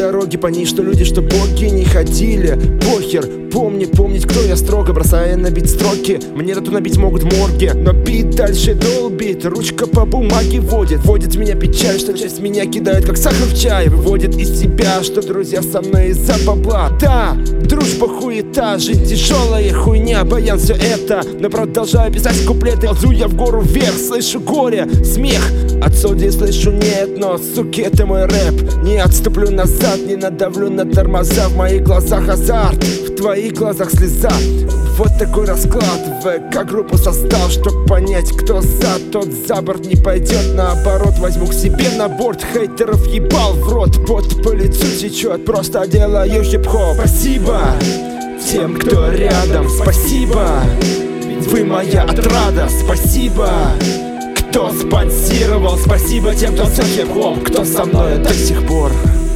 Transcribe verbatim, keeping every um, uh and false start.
дороги по ней, что люди, что боги не ходили. Похер, помни, помнить, кто я строго, бросая набить строки. Мне тату набить могут в морге, но бит дальше долбит, ручка по бумаге водит. Водит меня печаль, что часть меня кидает как сахар в чай. Выводит из себя, что друзья со мной из-за бабла. Да, дружба хуета, жизнь тяжелая хуйня, баян все это. Но продолжаю писать куплеты, ползу я в гору вверх, слышу горе, смех. От судей слышу нет, но, суки, это мой рэп. Не отступлю назад, не надавлю на тормоза. В моих глазах азарт, в твоих глазах слеза. Вот такой расклад, ВК группу создал, чтоб понять, кто за, тот за борт не пойдет. Наоборот, возьму к себе на борт, хейтеров ебал в рот. Пот по лицу течет, просто делаю хип-хоп. Спасибо тем, кто рядом, спасибо, вы моя отрада. Спасибо, кто спонсировал, спасибо тем, кто все хип-хоп, кто со мной до сих пор.